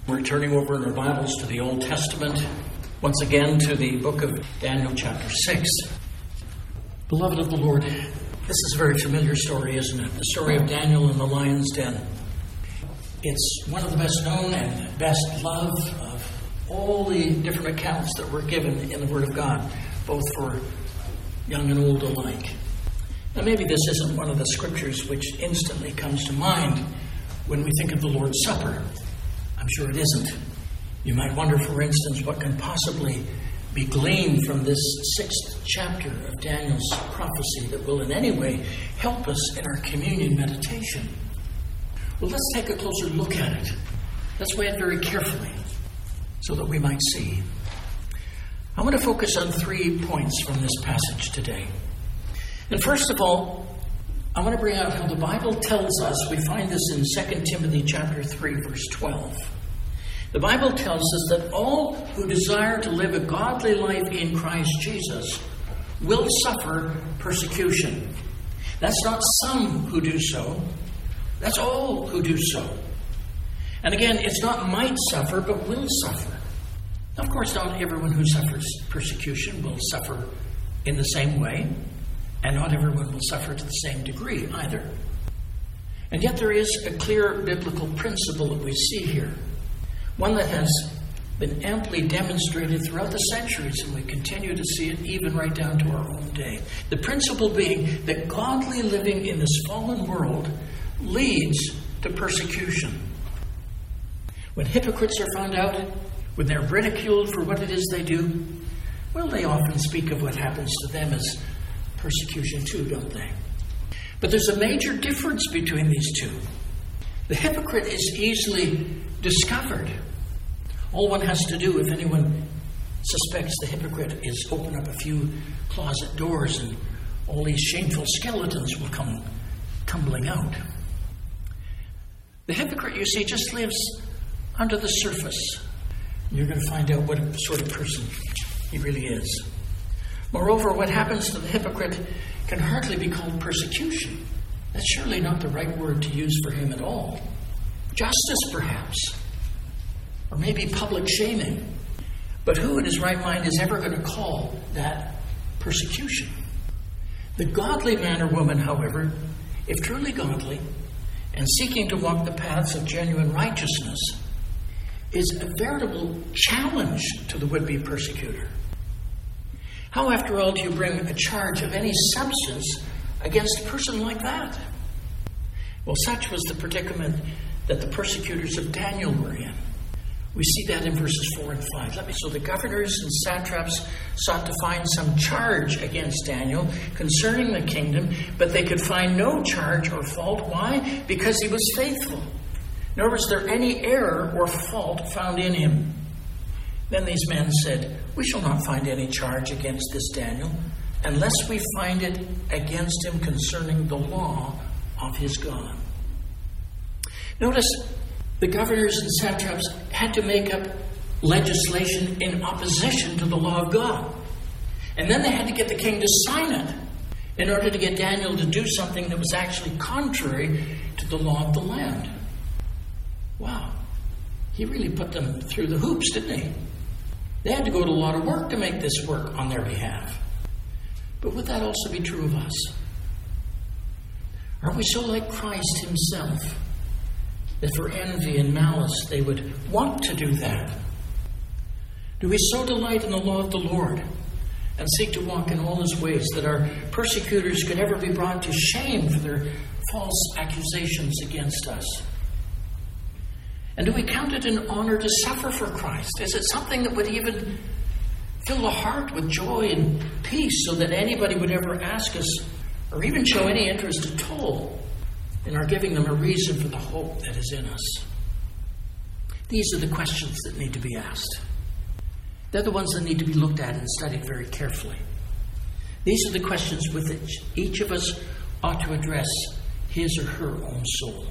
We're turning over in our Bibles to the Old Testament, once again to the book of Daniel chapter 6. Beloved of the Lord, this is a very familiar story, isn't it? The story of Daniel in the lion's den. It's one of the best known and best loved of all the different accounts that were given in the Word of God, both for young and old alike. Now maybe this isn't one of the scriptures which instantly comes to mind when we think of the Lord's Supper. I'm sure it isn't. You might wonder, for instance, what can possibly be gleaned from this 6th chapter of Daniel's prophecy that will in any way help us in our communion meditation. Well, let's take a closer look at it. Let's weigh it very carefully so that we might see. I want to focus on 3 points from this passage today. And first of all, I want to bring out how the Bible tells us, we find this in 2 Timothy chapter 3, verse 12. The Bible tells us that all who desire to live a godly life in Christ Jesus will suffer persecution. That's not some who do so. That's all who do so. And again, it's not might suffer, but will suffer. Of course, not everyone who suffers persecution will suffer in the same way. And not everyone will suffer to the same degree either. And yet there is a clear biblical principle that we see here. One that has been amply demonstrated throughout the centuries, and we continue to see it even right down to our own day. The principle being that godly living in this fallen world leads to persecution. When hypocrites are found out, when they're ridiculed for what it is they do, well, they often speak of what happens to them as persecution too, don't they? But there's a major difference between these two. The hypocrite is easily discovered. All one has to do, if anyone suspects the hypocrite, is open up a few closet doors and all these shameful skeletons will come tumbling out. The hypocrite, you see, just lives under the surface. You're going to find out what sort of person he really is. Moreover, what happens to the hypocrite can hardly be called persecution. That's surely not the right word to use for him at all. Justice, perhaps. Or maybe public shaming. But who in his right mind is ever going to call that persecution? The godly man or woman, however, if truly godly, and seeking to walk the paths of genuine righteousness, is a veritable challenge to the would-be persecutor. How, after all, do you bring a charge of any substance against a person like that? Well, such was the predicament that the persecutors of Daniel were in. We see that in verses 4 and 5. So the governors and satraps sought to find some charge against Daniel concerning the kingdom, but they could find no charge or fault. Why? Because he was faithful. Nor was there any error or fault found in him. Then these men said, "We shall not find any charge against this Daniel, unless we find it against him concerning the law of his God." Notice, the governors and satraps had to make up legislation in opposition to the law of God. And then they had to get the king to sign it in order to get Daniel to do something that was actually contrary to the law of the land. Wow. He really put them through the hoops, didn't he? They had to go to a lot of work to make this work on their behalf. But would that also be true of us? Are we so like Christ himself that for envy and malice they would want to do that? Do we so delight in the law of the Lord and seek to walk in all his ways that our persecutors could ever be brought to shame for their false accusations against us? And do we count it an honor to suffer for Christ? Is it something that would even fill the heart with joy and peace so that anybody would ever ask us or even show any interest at all in our giving them a reason for the hope that is in us? These are the questions that need to be asked. They're the ones that need to be looked at and studied very carefully. These are the questions with which each of us ought to address his or her own soul.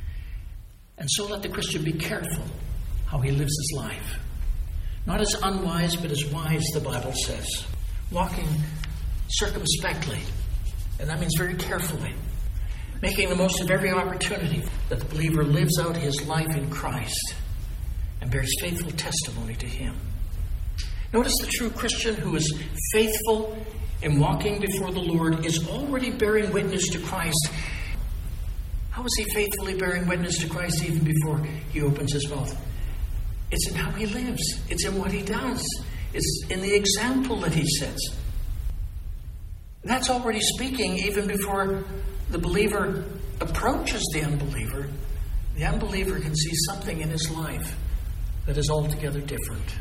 And so let the Christian be careful how he lives his life. Not as unwise, but as wise, the Bible says. Walking circumspectly, and that means very carefully. Making the most of every opportunity that the believer lives out his life in Christ. and bears faithful testimony to him. Notice the true Christian who is faithful in walking before the Lord is already bearing witness to Christ. How is he faithfully bearing witness to Christ even before he opens his mouth? It's in how he lives. It's in what he does. It's in the example that he sets. That's already speaking even before the believer approaches the unbeliever. The unbeliever can see something in his life that is altogether different.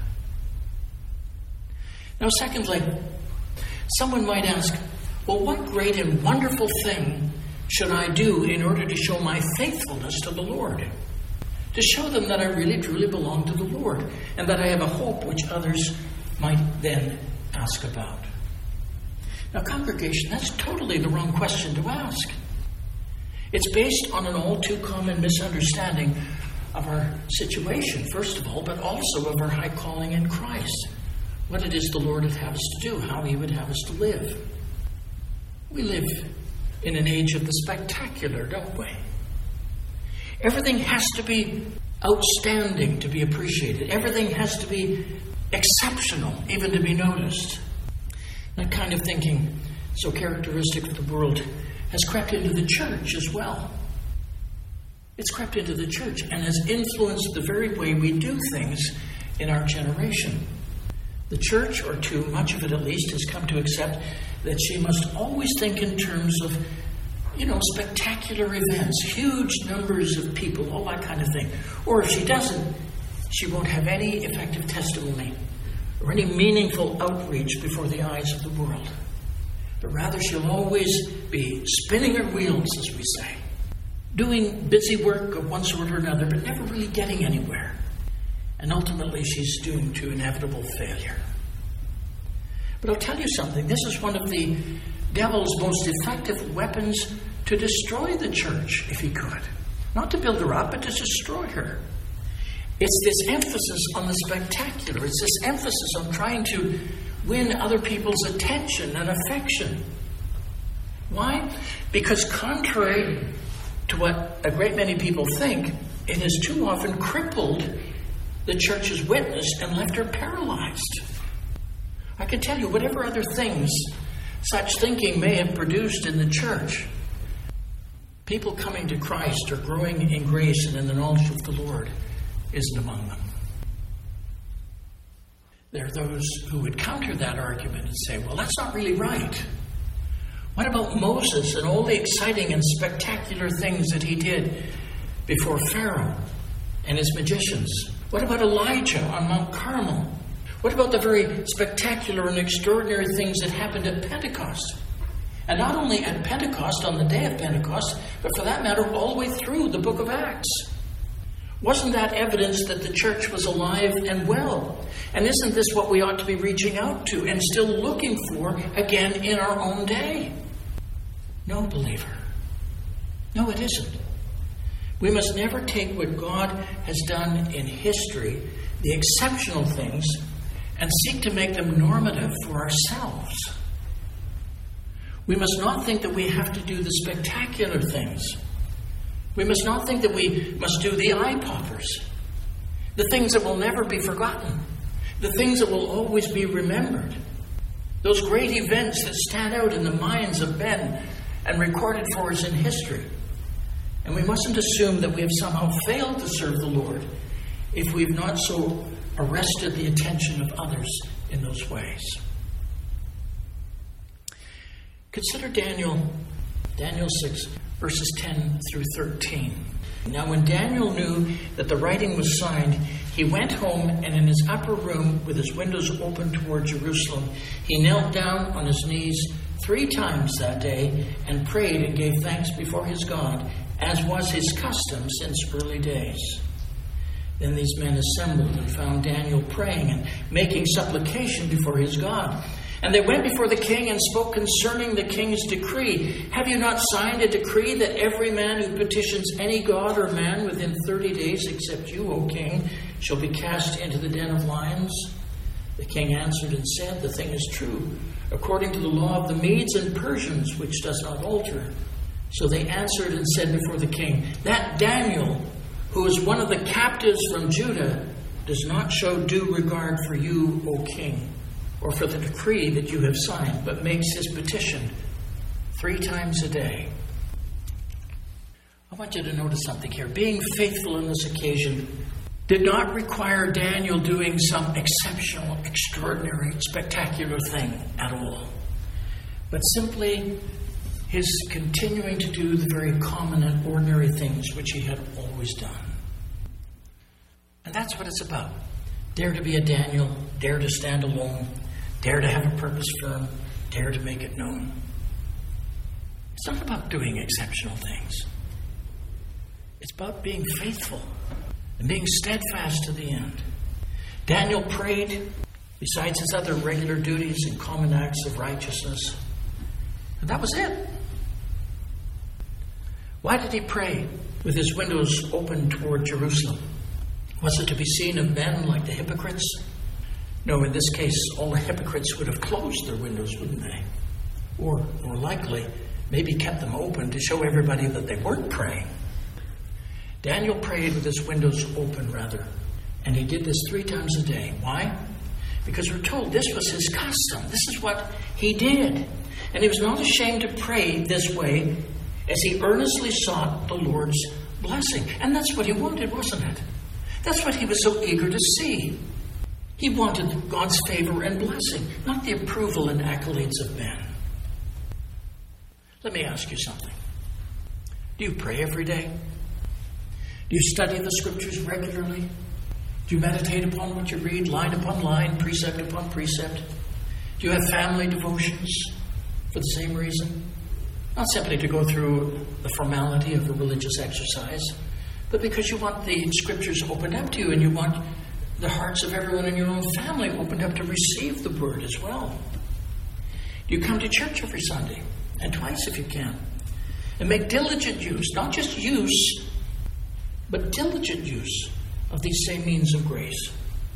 Now, secondly, someone might ask, well, what great and wonderful thing should I do in order to show my faithfulness to the Lord? To show them that I really, truly belong to the Lord and that I have a hope which others might then ask about. Now, congregation, that's totally the wrong question to ask. It's based on an all too common misunderstanding of our situation, first of all, but also of our high calling in Christ. What it is the Lord would have us to do, how he would have us to live. We live in an age of the spectacular, don't we? Everything has to be outstanding to be appreciated. Everything has to be exceptional, even to be noticed. That kind of thinking, so characteristic of the world, has crept into the church as well. It's crept into the church and has influenced the very way we do things in our generation. The church, or too much of it at least, has come to accept that she must always think in terms of, spectacular events, huge numbers of people, all that kind of thing. Or if she doesn't, she won't have any effective testimony or any meaningful outreach before the eyes of the world. But rather, she'll always be spinning her wheels, as we say, doing busy work of one sort or another, but never really getting anywhere. And ultimately, she's doomed to inevitable failure. But I'll tell you something. This is one of the devil's most effective weapons to destroy the church, if he could. Not to build her up, but to destroy her. It's this emphasis on the spectacular. It's this emphasis on trying to win other people's attention and affection. Why? Because contrary to what a great many people think, it has too often crippled the church's witness and left her paralyzed. I can tell you, whatever other things such thinking may have produced in the church, people coming to Christ or growing in grace and in the knowledge of the Lord isn't among them. There are those who would counter that argument and say, well, that's not really right. What about Moses and all the exciting and spectacular things that he did before Pharaoh and his magicians? What about Elijah on Mount Carmel? What about the very spectacular and extraordinary things that happened at Pentecost? And not only at Pentecost, on the day of Pentecost, but for that matter, all the way through the book of Acts. Wasn't that evidence that the church was alive and well? And isn't this what we ought to be reaching out to and still looking for again in our own day? No, believer. No, it isn't. We must never take what God has done in history, the exceptional things, and seek to make them normative for ourselves. We must not think that we have to do the spectacular things. We must not think that we must do the eye-poppers, the things that will never be forgotten, the things that will always be remembered, those great events that stand out in the minds of men and recorded for us in history. And we mustn't assume that we have somehow failed to serve the Lord if we've not so arrested the attention of others in those ways. Consider Daniel 6, verses 10 through 13. Now when Daniel knew that the writing was signed, he went home, and in his upper room, with his windows open toward Jerusalem, he knelt down on his knees 3 times that day and prayed and gave thanks before his God, as was his custom since early days. Then these men assembled and found Daniel praying and making supplication before his God. And they went before the king and spoke concerning the king's decree. Have you not signed a decree that every man who petitions any god or man within 30 days, except you, O king, shall be cast into the den of lions? The king answered and said, the thing is true, according to the law of the Medes and Persians, which does not alter. So they answered and said before the king, that Daniel, who is one of the captives from Judah, does not show due regard for you, O king, or for the decree that you have signed, but makes his petition 3 times a day. I want you to notice something here. Being faithful on this occasion did not require Daniel doing some exceptional, extraordinary, spectacular thing at all, but simply his continuing to do the very common and ordinary things which he had always done. And that's what it's about. Dare to be a Daniel, dare to stand alone, dare to have a purpose firm, dare to make it known. It's not about doing exceptional things. It's about being faithful and being steadfast to the end. Daniel prayed, besides his other regular duties and common acts of righteousness. And that was it. Why did he pray with his windows open toward Jerusalem? Was it to be seen of men like the hypocrites? No, in this case, all the hypocrites would have closed their windows, wouldn't they? Or, more likely, maybe kept them open to show everybody that they weren't praying. Daniel prayed with his windows open, rather. And he did this 3 times a day. Why? Because we're told this was his custom. This is what he did. And he was not ashamed to pray this way as he earnestly sought the Lord's blessing. And that's what he wanted, wasn't it? That's what he was so eager to see. He wanted God's favor and blessing, not the approval and accolades of men. Let me ask you something. Do you pray every day? Do you study the scriptures regularly? Do you meditate upon what you read, line upon line, precept upon precept? Do you have family devotions for the same reason? Not simply to go through the formality of a religious exercise, but because you want the scriptures opened up to you and you want the hearts of everyone in your own family opened up to receive the word as well. Do you come to church every Sunday, and twice if you can, and make diligent use, not just use, but diligent use of these same means of grace?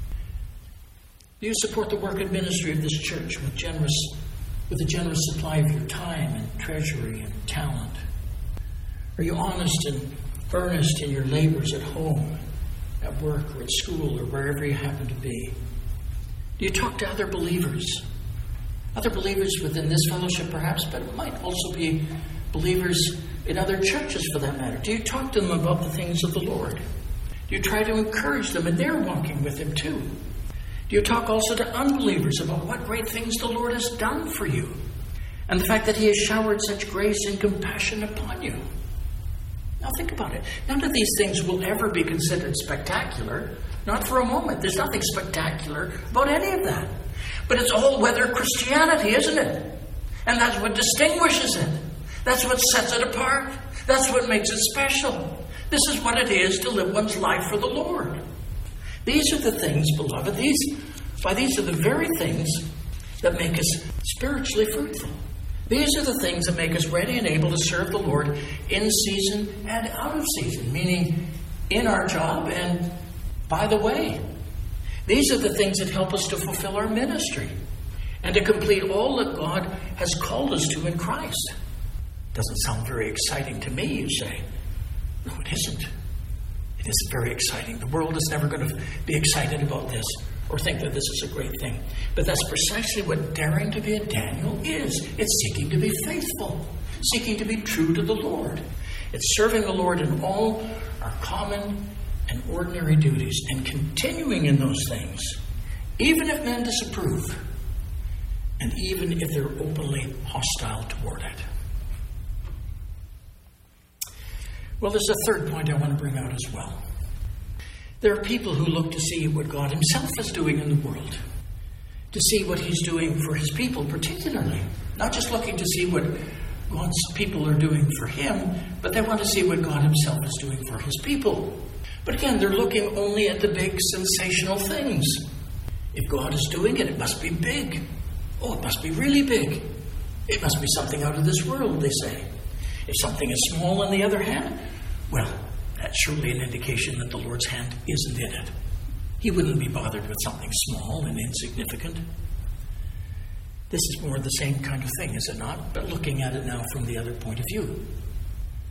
Do you support the work and ministry of this church with a generous supply of your time and treasury and talent? Are you honest and earnest in your labors at home, at work, or at school, or wherever you happen to be? Do you talk to other believers? Other believers within this fellowship, perhaps, but it might also be believers in other churches for that matter. Do you talk to them about the things of the Lord? Do you try to encourage them in their walking with Him too? Do you talk also to unbelievers about what great things the Lord has done for you and the fact that He has showered such grace and compassion upon you? Now think about it. None of these things will ever be considered spectacular. Not for a moment. There's nothing spectacular about any of that. But it's all-weather Christianity, isn't it? And that's what distinguishes it. That's what sets it apart. That's what makes it special. This is what it is to live one's life for the Lord. These are the things, beloved, these are the very things that make us spiritually fruitful. These are the things that make us ready and able to serve the Lord in season and out of season, meaning in our job and by the way. These are the things that help us to fulfill our ministry and to complete all that God has called us to in Christ. Doesn't sound very exciting to me, you say. No, it isn't. It isn't very exciting. The world is never going to be excited about this or think that this is a great thing. But that's precisely what daring to be a Daniel is. It's seeking to be faithful, seeking to be true to the Lord. It's serving the Lord in all our common and ordinary duties and continuing in those things, even if men disapprove and even if they're openly hostile toward it. Well, there's a third point I want to bring out as well. There are people who look to see what God Himself is doing in the world, to see what He's doing for His people particularly, not just looking to see what God's people are doing for Him, but they want to see what God Himself is doing for His people. But again, they're looking only at the big sensational things. If God is doing it, it must be big. Oh, it must be really big. It must be something out of this world, they say. If something is small, on the other hand, well, that's surely an indication that the Lord's hand isn't in it. He wouldn't be bothered with something small and insignificant. This is more the same kind of thing, is it not? But looking at it now from the other point of view.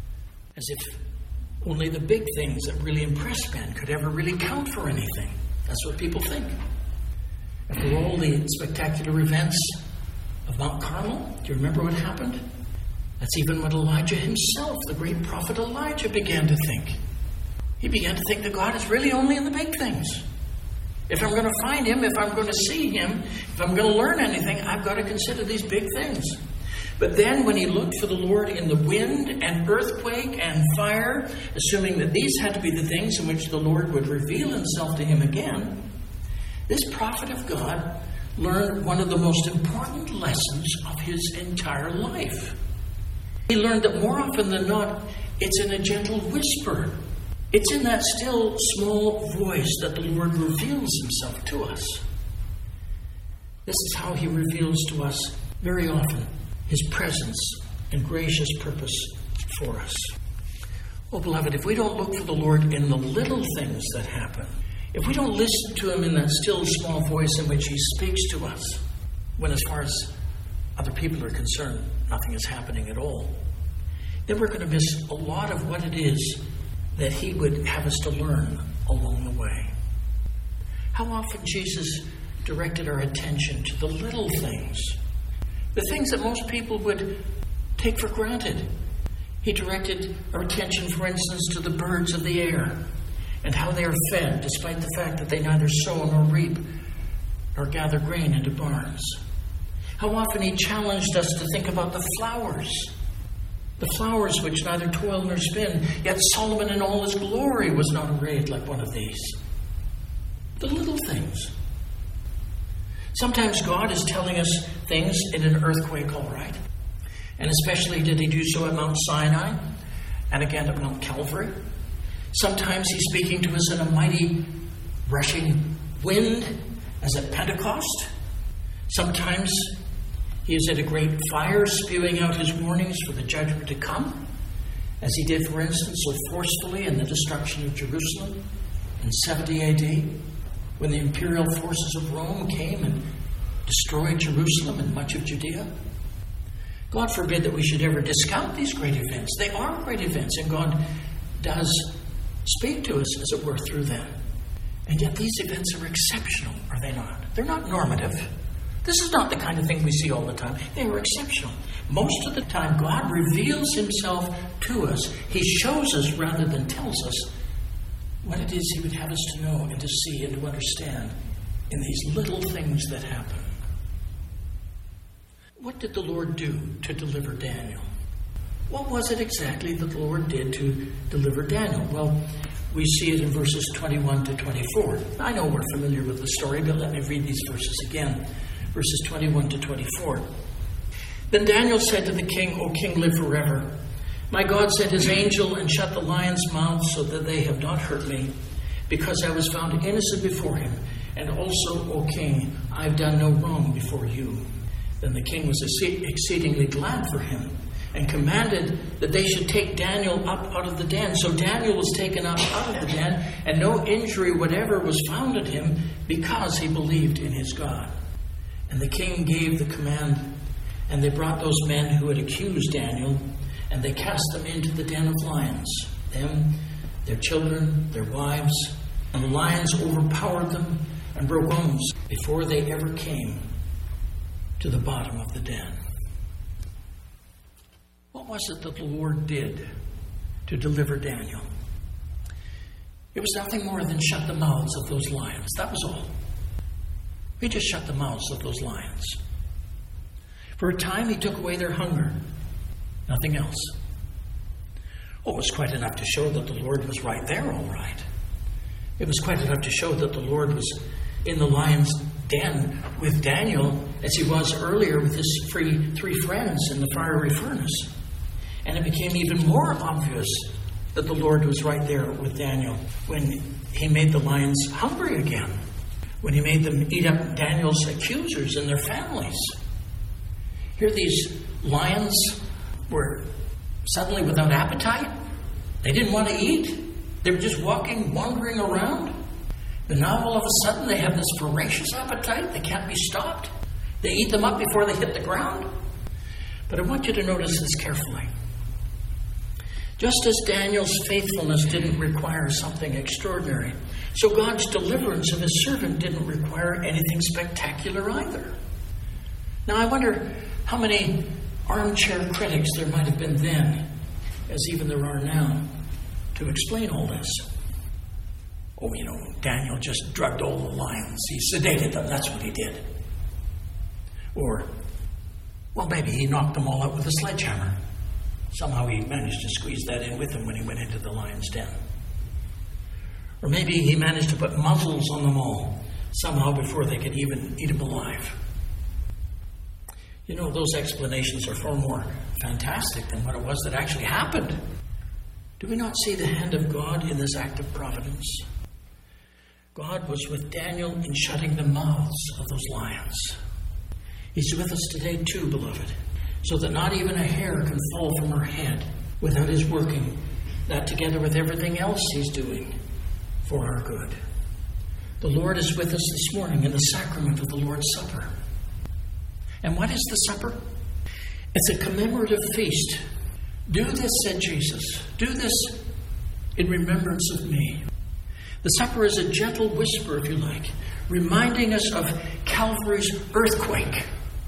As if only the big things that really impress men could ever really count for anything. That's what people think. After all the spectacular events of Mount Carmel, do you remember what happened? That's even what Elijah himself, the great prophet Elijah, began to think. He began to think that God is really only in the big things. If I'm going to find him, if I'm going to see him, if I'm going to learn anything, I've got to consider these big things. But then when he looked for the Lord in the wind and earthquake and fire, assuming that these had to be the things in which the Lord would reveal himself to him again, this prophet of God learned one of the most important lessons of his entire life. He learned that more often than not, it's in a gentle whisper. It's in that still, small voice that the Lord reveals himself to us. This is how he reveals to us very often his presence and gracious purpose for us. Oh, beloved, if we don't look for the Lord in the little things that happen, if we don't listen to him in that still, small voice in which he speaks to us, when as far as other people are concerned, nothing is happening at all, then we're going to miss a lot of what it is that he would have us to learn along the way. How often Jesus directed our attention to the little things, the things that most people would take for granted. He directed our attention, for instance, to the birds of the air and how they are fed, despite the fact that they neither sow nor reap nor gather grain into barns. How often he challenged us to think about the flowers which neither toil nor spin, yet Solomon in all his glory was not arrayed like one of these. The little things. Sometimes God is telling us things in an earthquake, all right. And especially did he do so at Mount Sinai and again at Mount Calvary. Sometimes he's speaking to us in a mighty rushing wind as at Pentecost. Sometimes he is at a great fire spewing out his warnings for the judgment to come, as he did, for instance, so forcefully in the destruction of Jerusalem in 70 AD, when the imperial forces of Rome came and destroyed Jerusalem and much of Judea. God forbid that we should ever discount these great events. They are great events, and God does speak to us, as it were, through them. And yet these events are exceptional, are they not? They're not normative. This is not the kind of thing we see all the time. They are exceptional. Most of the time, God reveals himself to us. He shows us rather than tells us what it is he would have us to know and to see and to understand in these little things that happen. What did the Lord do to deliver Daniel? What was it exactly that the Lord did to deliver Daniel? Well, we see it in verses 21 to 24. I know we're familiar with the story, but let me read these verses again. Verses 21 to 24. Then Daniel said to the king, O king, live forever. My God sent his angel and shut the lions' mouths so that they have not hurt me, because I was found innocent before him. And also, O king, I have done no wrong before you. Then the king was exceedingly glad for him, and commanded that they should take Daniel up out of the den. So Daniel was taken up out of the den, and no injury whatever was found in him, because he believed in his God. And the king gave the command, and they brought those men who had accused Daniel, and they cast them into the den of lions, them, their children, their wives, and the lions overpowered them and broke bones before they ever came to the bottom of the den. What was it that the Lord did to deliver Daniel? It was nothing more than shut the mouths of those lions. That was all. He just shut the mouths of those lions. For a time, he took away their hunger. Nothing else. Oh, it was quite enough to show that the Lord was right there, all right. It was quite enough to show that the Lord was in the lion's den with Daniel, as he was earlier with his three friends in the fiery furnace. And it became even more obvious that the Lord was right there with Daniel when he made the lions hungry again, when he made them eat up Daniel's accusers and their families. Here these lions were suddenly without appetite. They didn't want to eat. They were just wandering around. But now all of a sudden they have this voracious appetite. They can't be stopped. They eat them up before they hit the ground. But I want you to notice this carefully. Just as Daniel's faithfulness didn't require something extraordinary, So God's deliverance of his servant didn't require anything spectacular either. Now I wonder how many armchair critics there might have been then, as even there are now, to explain all this. Oh, Daniel just drugged all the lions. He sedated them. That's what he did. Or, well, maybe he knocked them all out with a sledgehammer. Somehow he managed to squeeze that in with him when he went into the lion's den. Or maybe he managed to put muzzles on them all, somehow before they could even eat him alive. Those explanations are far more fantastic than what it was that actually happened. Do we not see the hand of God in this act of providence? God was with Daniel in shutting the mouths of those lions. He's with us today too, beloved, so that not even a hair can fall from our head without his working, that together with everything else he's doing for our good. The Lord is with us this morning in the sacrament of the Lord's Supper. And what is the supper? It's a commemorative feast. Do this, said Jesus. Do this in remembrance of me. The supper is a gentle whisper, if you like, reminding us of Calvary's earthquake.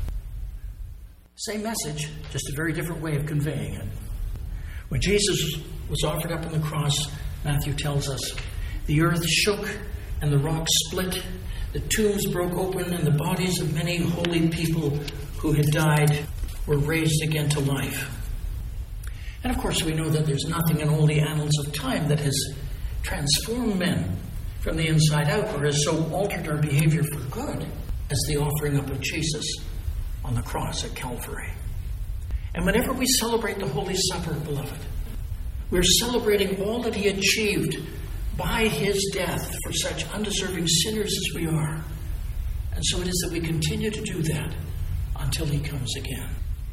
Same message, just a very different way of conveying it. When Jesus was offered up on the cross, Matthew tells us, the earth shook and the rocks split. The tombs broke open and the bodies of many holy people who had died were raised again to life. And of course we know that there's nothing in all the annals of time that has transformed men from the inside out or has so altered our behavior for good as the offering up of Jesus on the cross at Calvary. And whenever we celebrate the Holy Supper, beloved, we're celebrating all that he achieved by his death for such undeserving sinners as we are. And so it is that we continue to do that until he comes again.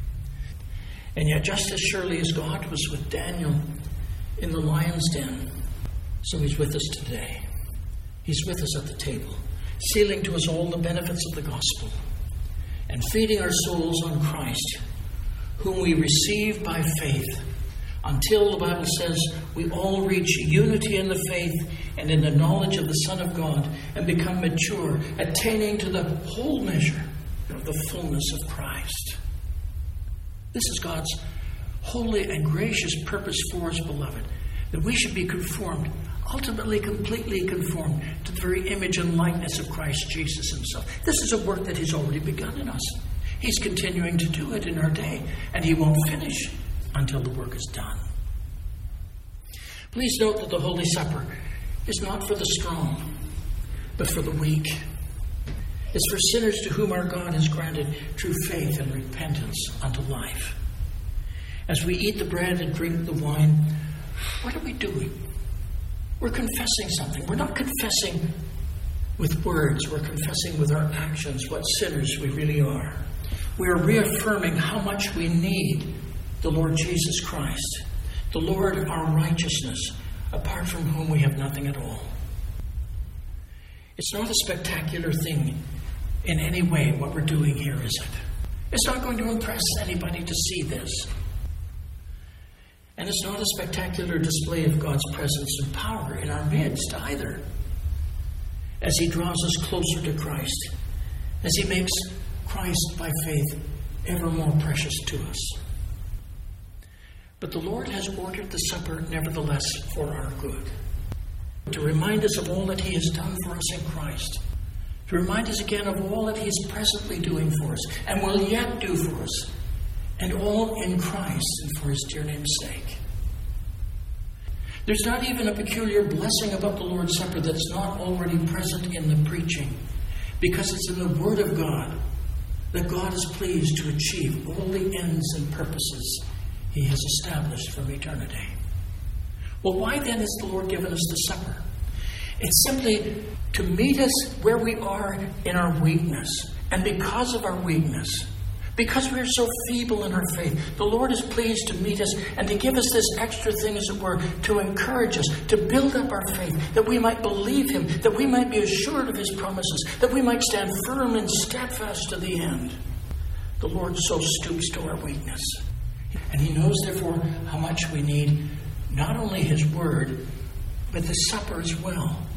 And yet just as surely as God was with Daniel in the lion's den, so he's with us today. He's with us at the table, sealing to us all the benefits of the gospel and feeding our souls on Christ, whom we receive by faith, until, the Bible says, we all reach unity in the faith and in the knowledge of the Son of God and become mature, attaining to the whole measure of the fullness of Christ. This is God's holy and gracious purpose for us, beloved, that we should be conformed, ultimately completely conformed to the very image and likeness of Christ Jesus himself. This is a work that he's already begun in us. He's continuing to do it in our day, and he won't finish until the work is done. Please note that the Holy Supper is not for the strong, but for the weak. It's for sinners to whom our God has granted true faith and repentance unto life. As we eat the bread and drink the wine, what are we doing? We're confessing something. We're not confessing with words. We're confessing with our actions what sinners we really are. We are reaffirming how much we need the Lord Jesus Christ, the Lord our righteousness, apart from whom we have nothing at all. It's not a spectacular thing in any way what we're doing here, is it? It's not going to impress anybody to see this. And it's not a spectacular display of God's presence and power in our midst either, as he draws us closer to Christ, as he makes Christ by faith ever more precious to us. But the Lord has ordered the supper nevertheless for our good, to remind us of all that he has done for us in Christ, to remind us again of all that he is presently doing for us and will yet do for us, and all in Christ and for his dear name's sake. There's not even a peculiar blessing about the Lord's Supper that's not already present in the preaching, because it's in the Word of God that God is pleased to achieve all the ends and purposes he has established from eternity. Well, why then has the Lord given us the supper? It's simply to meet us where we are in our weakness. And because of our weakness, because we are so feeble in our faith, the Lord is pleased to meet us and to give us this extra thing, as it were, to encourage us, to build up our faith, that we might believe him, that we might be assured of his promises, that we might stand firm and steadfast to the end. The Lord so stoops to our weakness. And he knows, therefore, how much we need not only his word, but the supper as well,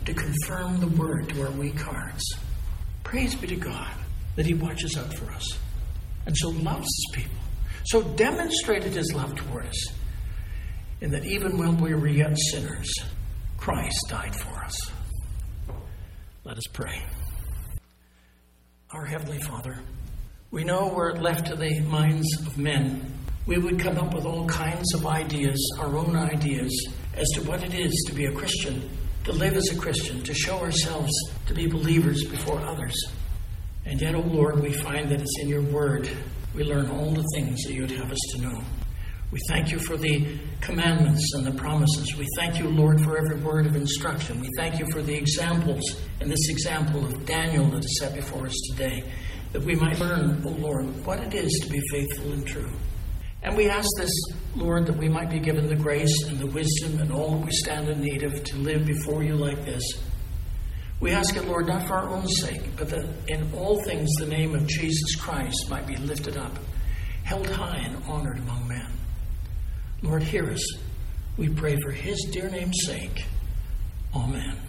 to confirm the word to our weak hearts. Praise be to God that he watches out for us and so loves his people, so demonstrated his love toward us, in that even while we were yet sinners, Christ died for us. Let us pray. Our Heavenly Father, we know were it left to the minds of men, we would come up with all kinds of ideas, our own ideas, as to what it is to be a Christian, to live as a Christian, to show ourselves to be believers before others. And yet, O Lord, we find that it's in your word we learn all the things that you'd have us to know. We thank you for the commandments and the promises. We thank you, Lord, for every word of instruction. We thank you for the examples, and this example of Daniel that is set before us today, that we might learn, O Lord, what it is to be faithful and true. And we ask this, Lord, that we might be given the grace and the wisdom and all that we stand in need of to live before you like this. We ask it, Lord, not for our own sake, but that in all things the name of Jesus Christ might be lifted up, held high and honored among men. Lord, hear us. We pray for his dear name's sake. Amen.